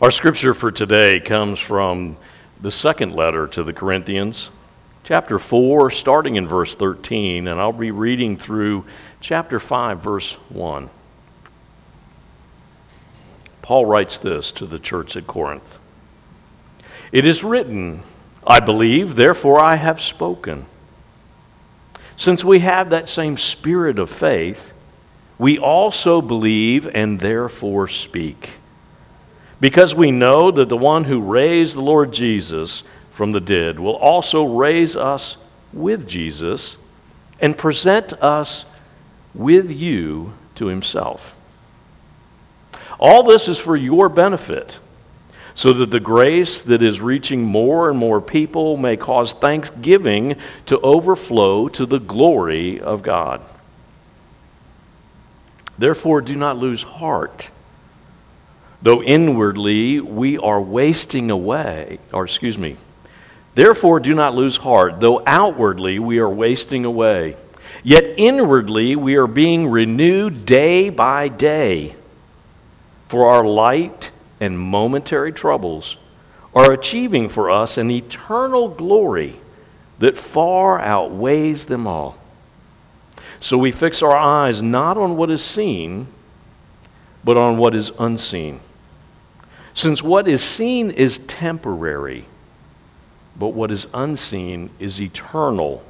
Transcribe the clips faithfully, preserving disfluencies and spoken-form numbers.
Our scripture for today comes from the second letter to the Corinthians, chapter four, starting in verse thirteen, and I'll be reading through chapter five, verse one. Paul writes this to the church at Corinth. It is written, I believe, therefore I have spoken. Since we have that same spirit of faith, we also believe and therefore speak. Because we know that the one who raised the Lord Jesus from the dead will also raise us with Jesus and present us with you to himself. All this is for your benefit, so that the grace that is reaching more and more people may cause thanksgiving to overflow to the glory of God. Therefore, do not lose heart. Though inwardly we are wasting away, or excuse me, therefore do not lose heart, though outwardly we are wasting away. Yet inwardly we are being renewed day by day. For our light and momentary troubles are achieving for us an eternal glory that far outweighs them all. So we fix our eyes not on what is seen, but on what is unseen. Since what is seen is temporary, but what is unseen is eternal.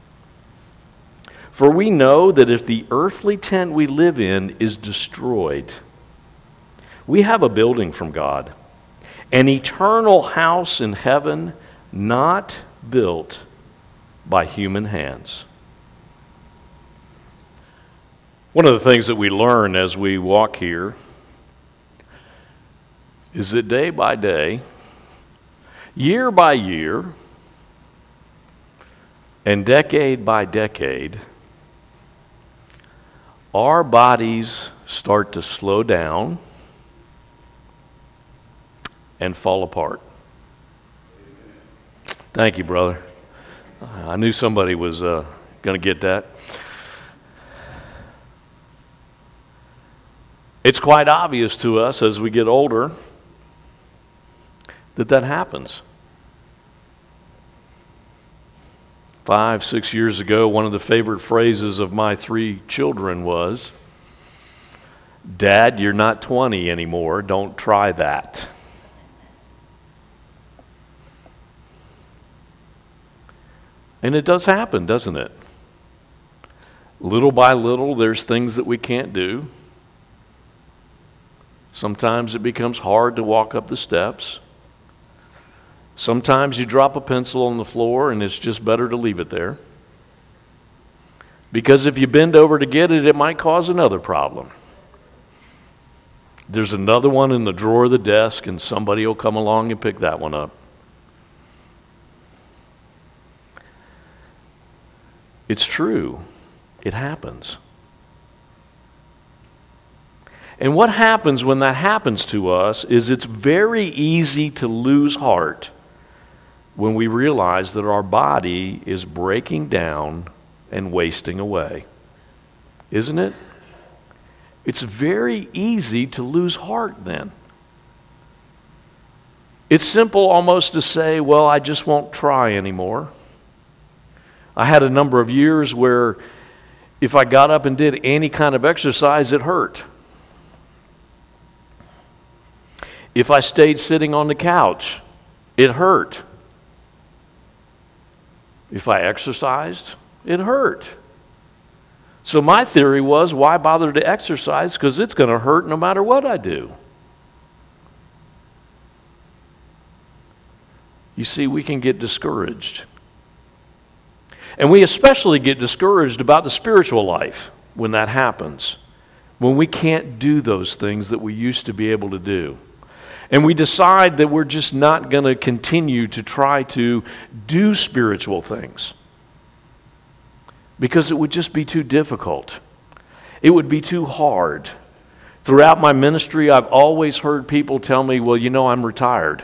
For we know that if the earthly tent we live in is destroyed, we have a building from God, an eternal house in heaven, not built by human hands. One of the things that we learn as we walk here is that day by day, year by year, and decade by decade, our bodies start to slow down and fall apart. Thank you, brother. I knew somebody was uh, going to get that. It's quite obvious to us as we get older that that happens. Five, six years ago, one of the favorite phrases of my three children was, Dad, you're not twenty anymore. Don't try that. And it does happen, doesn't it? Little by little, there's things that we can't do. Sometimes it becomes hard to walk up the steps. Sometimes you drop a pencil on the floor and it's just better to leave it there. Because if you bend over to get it, it might cause another problem. There's another one in the drawer of the desk and somebody will come along and pick that one up. It's true. It happens. And what happens when that happens to us is it's very easy to lose heart when we realize that our body is breaking down and wasting away. Isn't it? It's very easy to lose heart then. It's simple almost to say, well, I just won't try anymore. I had a number of years where if I got up and did any kind of exercise, it hurt. If I stayed sitting on the couch, it hurt. If I exercised, it hurt. So my theory was, why bother to exercise? Because it's going to hurt no matter what I do. You see, we can get discouraged. And we especially get discouraged about the spiritual life when that happens, when we can't do those things that we used to be able to do. And we decide that we're just not going to continue to try to do spiritual things because it would just be too difficult. It would be too hard. Throughout my ministry, I've always heard people tell me, well, you know, I'm retired.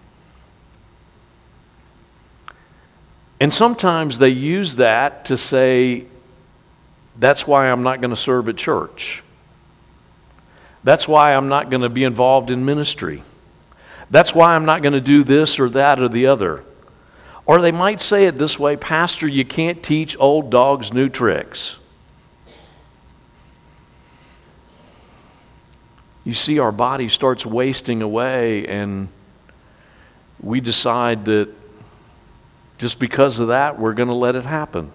And sometimes they use that to say, that's why I'm not going to serve at church. That's why I'm not going to be involved in ministry. That's why I'm not going to do this or that or the other. Or they might say it this way, Pastor, you can't teach old dogs new tricks. You see, our body starts wasting away, and we decide that just because of that, we're going to let it happen.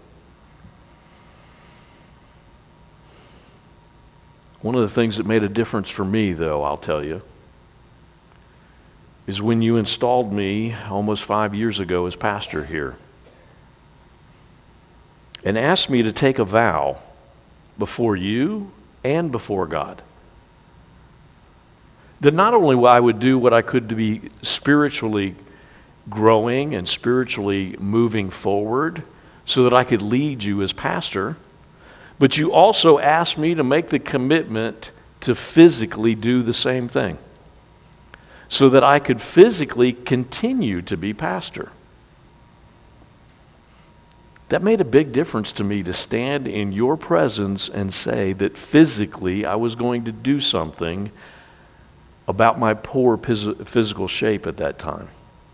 One of the things that made a difference for me, though, I'll tell you, is when you installed me almost five years ago as pastor here and asked me to take a vow before you and before God that not only I would do what I could to be spiritually growing and spiritually moving forward so that I could lead you as pastor, but you also asked me to make the commitment to physically do the same thing so that I could physically continue to be pastor. That made a big difference to me, to stand in your presence and say that physically I was going to do something about my poor phys- physical shape at that time.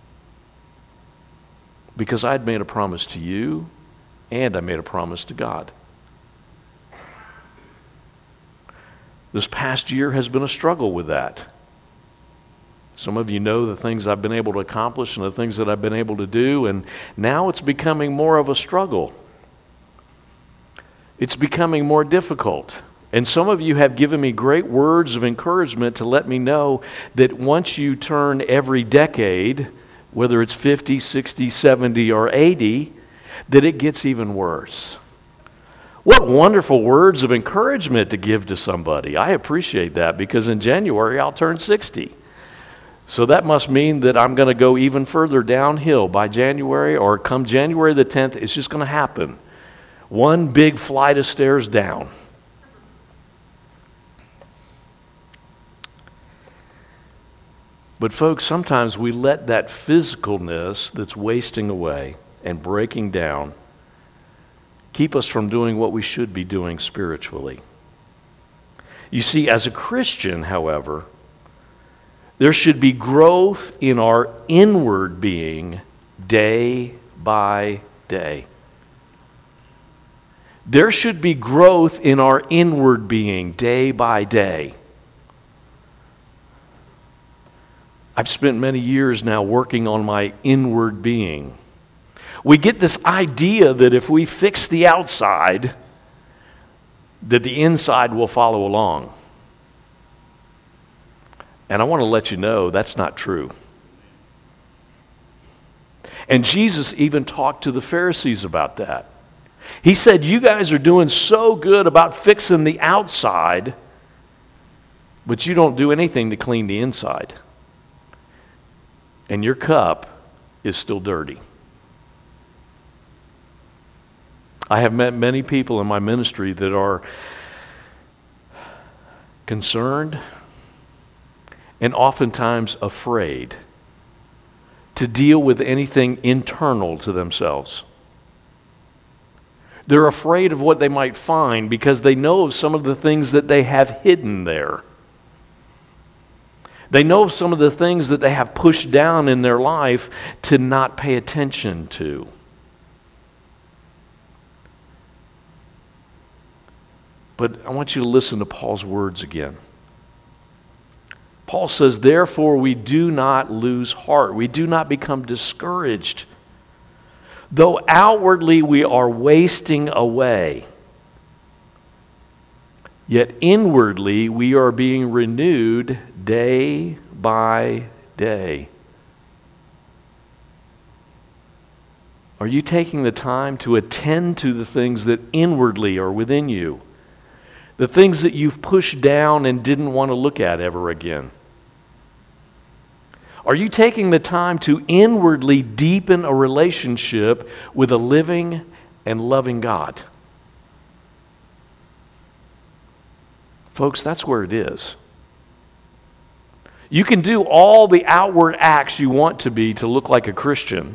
Because I'd made a promise to you and I made a promise to God. This past year has been a struggle with that. Some of you know the things I've been able to accomplish and the things that I've been able to do, and now it's becoming more of a struggle. It's becoming more difficult. And some of you have given me great words of encouragement to let me know that once you turn every decade, whether it's fifty, sixty, seventy, or eighty, that it gets even worse. What wonderful words of encouragement to give to somebody. I appreciate that, because in January I'll turn sixty. So that must mean that I'm going to go even further downhill by January, or come January the tenth, it's just going to happen. One big flight of stairs down. But folks, sometimes we let that physicalness that's wasting away and breaking down keep us from doing what we should be doing spiritually. You see, as a Christian, however, there should be growth in our inward being day by day. There should be growth in our inward being day by day. I've spent many years now working on my inward being. We get this idea that if we fix the outside, that the inside will follow along. And I want to let you know that's not true. And Jesus even talked to the Pharisees about that. He said, you guys are doing so good about fixing the outside, but you don't do anything to clean the inside. And your cup is still dirty. I have met many people in my ministry that are concerned and oftentimes afraid to deal with anything internal to themselves. They're afraid of what they might find because they know of some of the things that they have hidden there. They know some of the things that they have pushed down in their life to not pay attention to. But I want you to listen to Paul's words again. Paul says, therefore we do not lose heart. We do not become discouraged. Though outwardly we are wasting away, yet inwardly we are being renewed day by day. Are you taking the time to attend to the things that inwardly are within you? The things that you've pushed down and didn't want to look at ever again? Are you taking the time to inwardly deepen a relationship with a living and loving God? Folks, that's where it is. You can do all the outward acts you want to be to look like a Christian,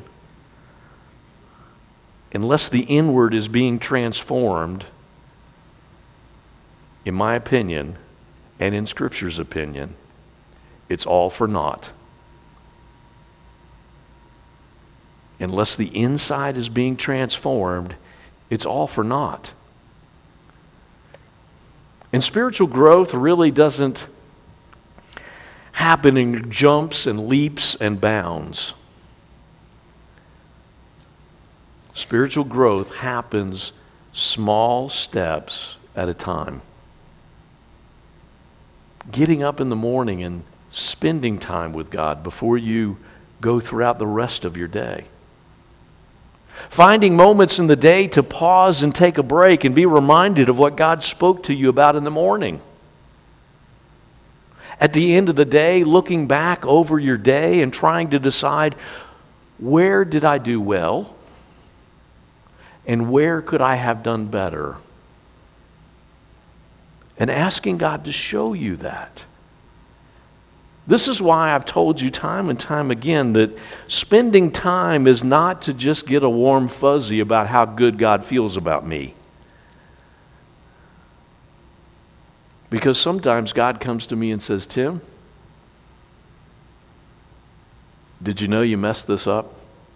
unless the inward is being transformed. In my opinion, and in Scripture's opinion, it's all for naught. unless the inside is being transformed, it's all for naught. And spiritual growth really doesn't happen in jumps and leaps and bounds. Spiritual growth happens small steps at a time. Getting up in the morning and spending time with God before you go throughout the rest of your day. Finding moments in the day to pause and take a break and be reminded of what God spoke to you about in the morning. At the end of the day, looking back over your day and trying to decide, where did I do well? And where could I have done better? And asking God to show you that. This is why I've told you time and time again that spending time is not to just get a warm fuzzy about how good God feels about me. Because sometimes God comes to me and says, Tim, did you know you messed this up?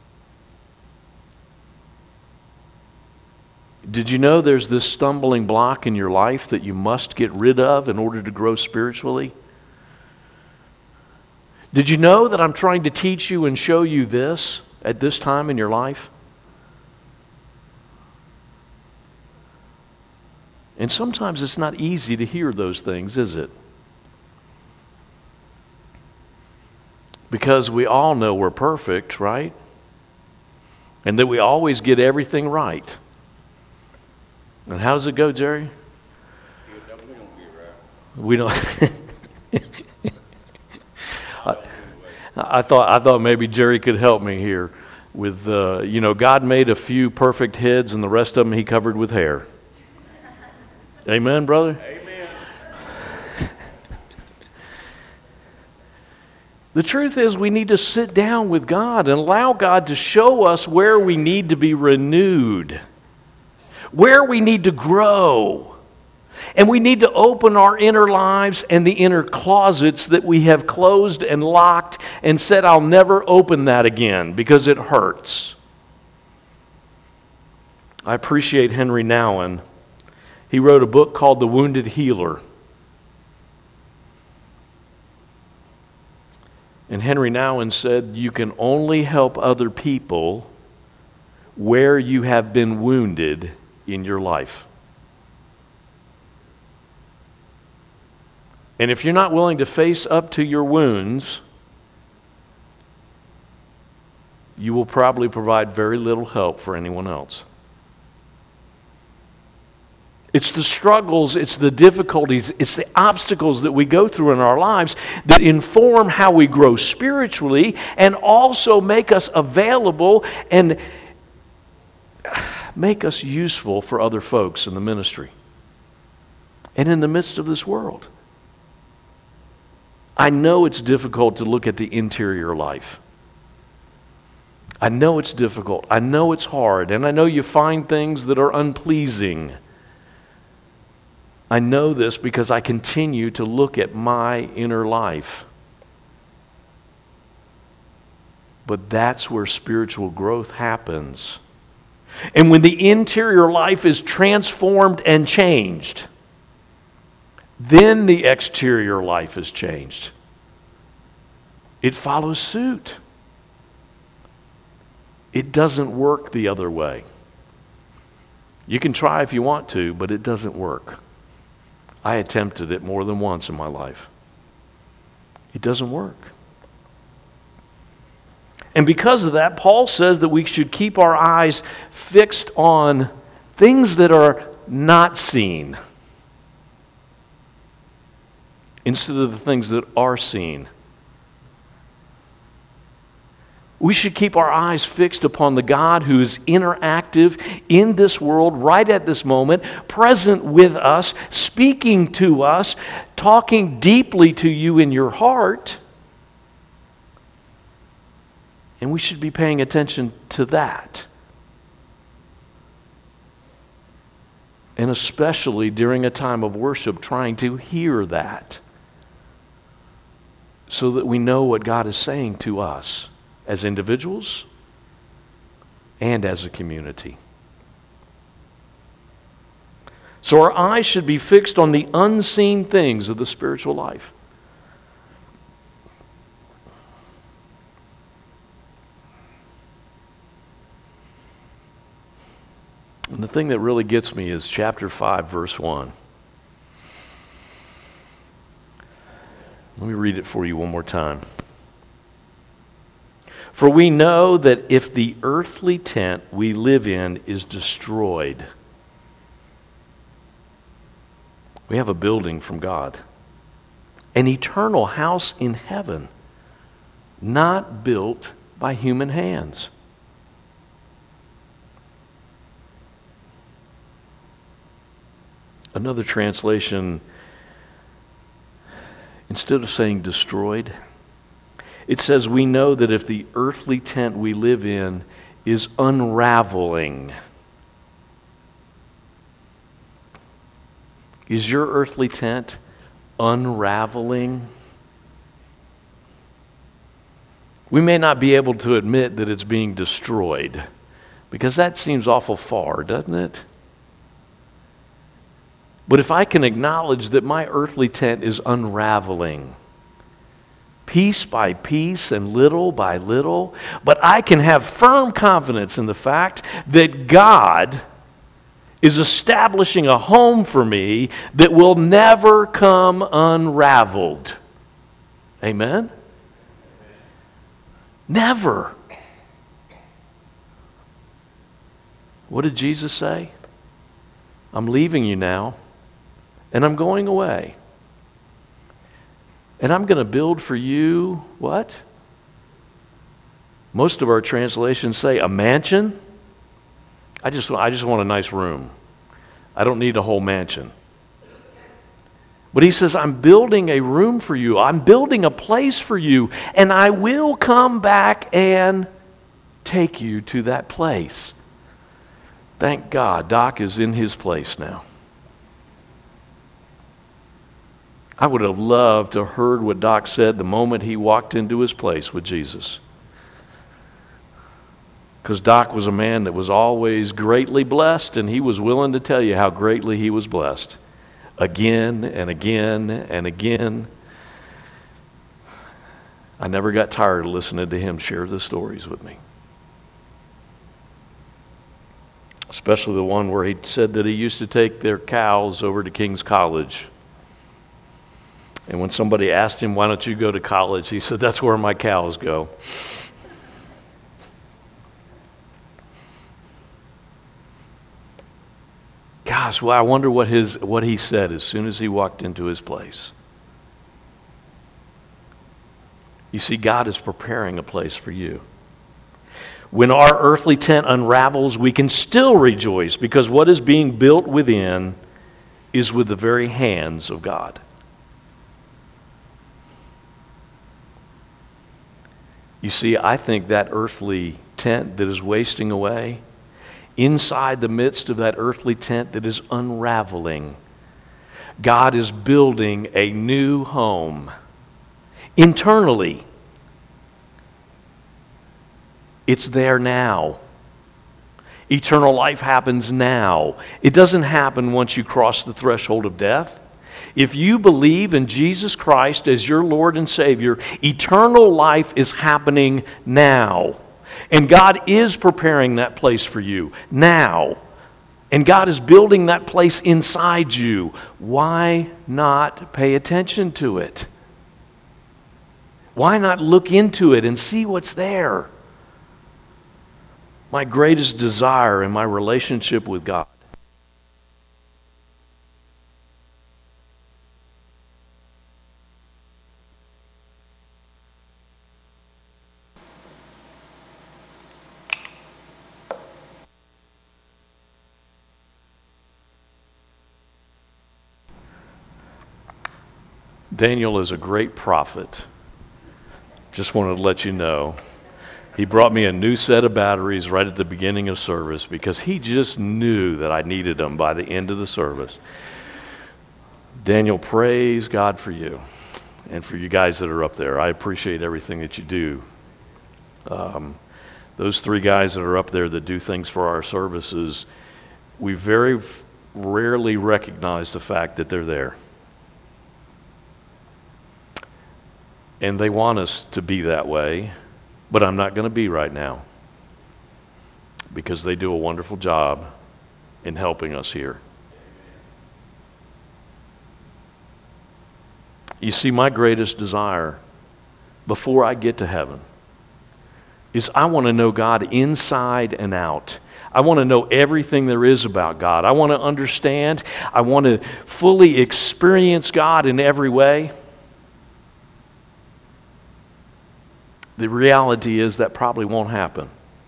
Did you know there's this stumbling block in your life that you must get rid of in order to grow spiritually? Did you know that I'm trying to teach you and show you this at this time in your life? And sometimes it's not easy to hear those things, is it? Because we all know we're perfect, right? And that we always get everything right. And how does it go, Jerry? We don't. I, I thought I thought maybe Jerry could help me here with uh, you know, God made a few perfect heads and the rest of them He covered with hair. Amen, brother? Amen. The truth is we need to sit down with God and allow God to show us where we need to be renewed, where we need to grow. And we need to open our inner lives and the inner closets that we have closed and locked and said, I'll never open that again because it hurts. I appreciate Henry Nouwen. He wrote a book called The Wounded Healer. And Henry Nouwen said, you can only help other people where you have been wounded in your life. And if you're not willing to face up to your wounds, you will probably provide very little help for anyone else. It's the struggles, it's the difficulties, it's the obstacles that we go through in our lives that inform how we grow spiritually and also make us available and make us useful for other folks in the ministry and in the midst of this world. I know it's difficult to look at the interior life. I know it's difficult. I know it's hard. And I know you find things that are unpleasing. I know this because I continue to look at my inner life. But that's where spiritual growth happens. And when the interior life is transformed and changed, then the exterior life is changed. It follows suit. It doesn't work the other way. You can try if you want to, but it doesn't work. I attempted it more than once in my life. It doesn't work. And because of that, Paul says that we should keep our eyes fixed on things that are not seen instead of the things that are seen. We should keep our eyes fixed upon the God who is interactive in this world right at this moment, present with us, speaking to us, talking deeply to you in your heart. And we should be paying attention to that. And especially during a time of worship, trying to hear that so that we know what God is saying to us as individuals and as a community. So our eyes should be fixed on the unseen things of the spiritual life. And the thing that really gets me is chapter five, verse one. Let me read it for you one more time. For we know that if the earthly tent we live in is destroyed, we have a building from God, an eternal house in heaven, not built by human hands. Another translation, instead of saying destroyed, it says, we know that if the earthly tent we live in is unraveling. Is your earthly tent unraveling? We may not be able to admit that it's being destroyed, because that seems awful far, doesn't it? But if I can acknowledge that my earthly tent is unraveling, piece by piece and little by little, but I can have firm confidence in the fact that God is establishing a home for me that will never come unraveled. Amen? Never. What did Jesus say? I'm leaving you now, and I'm going away. And I'm going to build for you, what? Most of our translations say a mansion. I just, I just want a nice room. I don't need a whole mansion. But he says, I'm building a room for you. I'm building a place for you. And I will come back and take you to that place. Thank God, Doc is in his place now. I would have loved to have heard what Doc said the moment he walked into his place with Jesus. Because Doc was a man that was always greatly blessed, and he was willing to tell you how greatly he was blessed. Again and again and again. I never got tired of listening to him share the stories with me. Especially the one where he said that he used to take their cows over to King's College. And when somebody asked him, why don't you go to college? He said, that's where my cows go. Gosh, well, I wonder what his what he said as soon as he walked into his place. You see, God is preparing a place for you. When our earthly tent unravels, we can still rejoice, because what is being built within is with the very hands of God. You see, I think that earthly tent that is wasting away, inside the midst of that earthly tent that is unraveling, God is building a new home internally. It's there now. Eternal life happens now. It doesn't happen once you cross the threshold of death. If you believe in Jesus Christ as your Lord and Savior, eternal life is happening now. And God is preparing that place for you now. And God is building that place inside you. Why not pay attention to it? Why not look into it and see what's there? My greatest desire in my relationship with God Daniel is a great prophet. Just wanted to let you know. He brought me a new set of batteries right at the beginning of service because he just knew that I needed them by the end of the service. Daniel, praise God for you and for you guys that are up there. I appreciate everything that you do. Um, those three guys that are up there that do things for our services, we very rarely recognize the fact that they're there. And they want us to be that way, but I'm not going to be right now because they do a wonderful job in helping us here. You see, my greatest desire before I get to heaven is I want to know God inside and out. I want to know everything there is about God. I want to understand. I want to fully experience God in every way. The reality is that probably won't happen.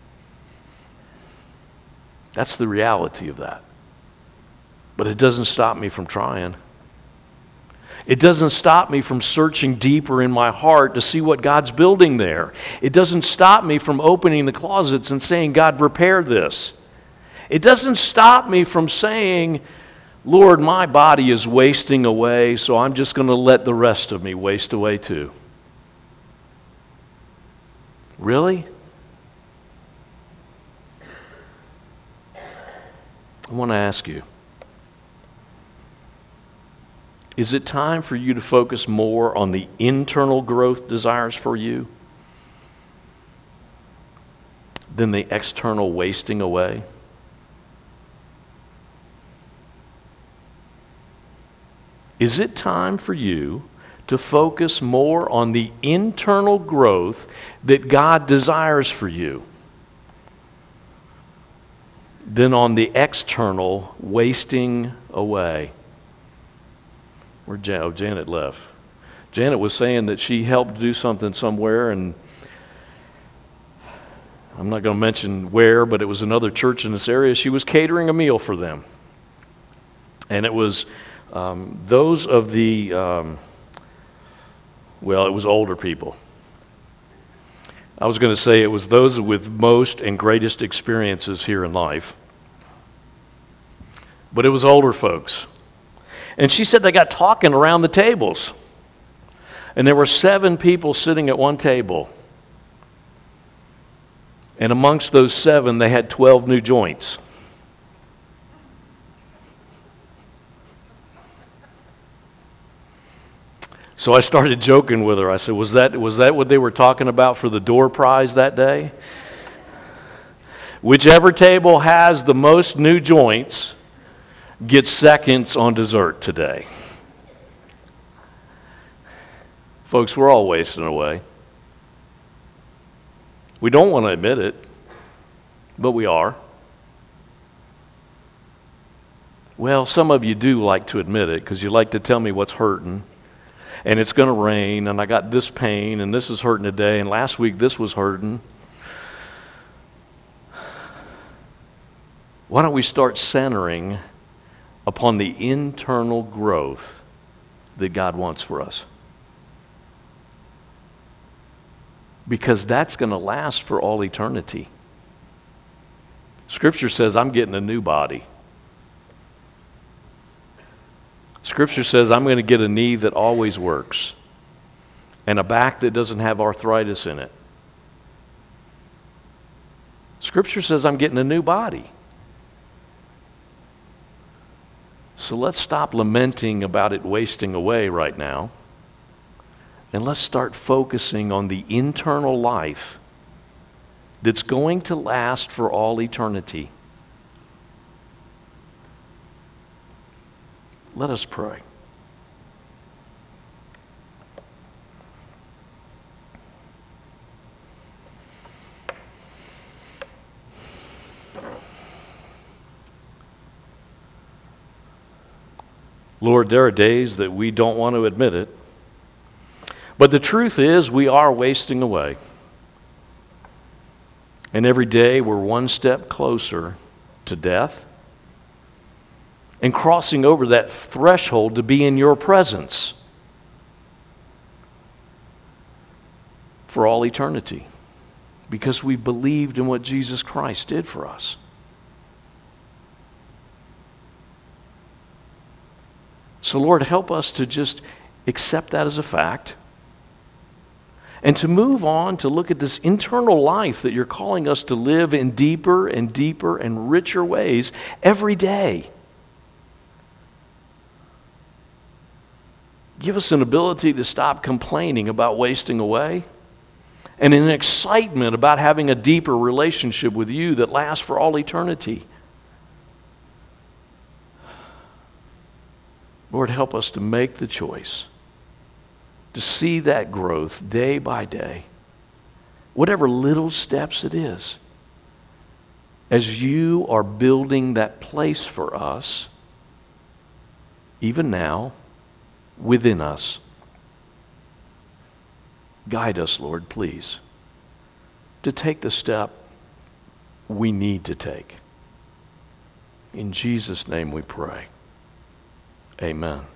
That's the reality of that. But it doesn't stop me from trying. It doesn't stop me from searching deeper in my heart to see what God's building there. It doesn't stop me from opening the closets and saying, God, repair this. It doesn't stop me from saying, Lord, my body is wasting away, so I'm just going to let the rest of me waste away too. Really? I want to ask you, is it time for you to focus more on the internal growth desires for you than the external wasting away? Is it time for you to focus more on the internal growth that God desires for you than on the external wasting away? Where Jan- oh, Janet left. Janet was saying that she helped do something somewhere, and I'm not going to mention where, but it was another church in this area. She was catering a meal for them. And it was um, those of the, um, well, it was older people. I was going to say it was those with most and greatest experiences here in life. But it was older folks. And she said they got talking around the tables. And there were seven people sitting at one table. And amongst those seven, they had twelve new joints. So I started joking with her. I said, was that, was that what they were talking about for the door prize that day? Whichever table has the most new joints gets seconds on dessert today. Folks, we're all wasting away. We don't want to admit it, but we are. Well, some of you do like to admit it because you like to tell me what's hurting. And it's going to rain, and I got this pain, and this is hurting today, and last week this was hurting. Why don't we start centering upon the internal growth that God wants for us? Because that's going to last for all eternity. Scripture says, I'm getting a new body. Scripture says, I'm going to get a knee that always works and a back that doesn't have arthritis in it. Scripture says, I'm getting a new body. So let's stop lamenting about it wasting away right now, and let's start focusing on the internal life that's going to last for all eternity. Let us pray. Lord, there are days that we don't want to admit it, but the truth is we are wasting away. And every day we're one step closer to death and crossing over that threshold to be in your presence for all eternity, because we believed in what Jesus Christ did for us. So Lord, help us to just accept that as a fact And to move on to look at this internal life that you're calling us to live in deeper and deeper and richer ways every day. Give us an ability to stop complaining about wasting away and an excitement about having a deeper relationship with you that lasts for all eternity. Lord, help us to make the choice to see that growth day by day, whatever little steps it is, as you are building that place for us, even now, within us. Guide us, Lord, please, to take the step we need to take. In Jesus' name we pray. Amen.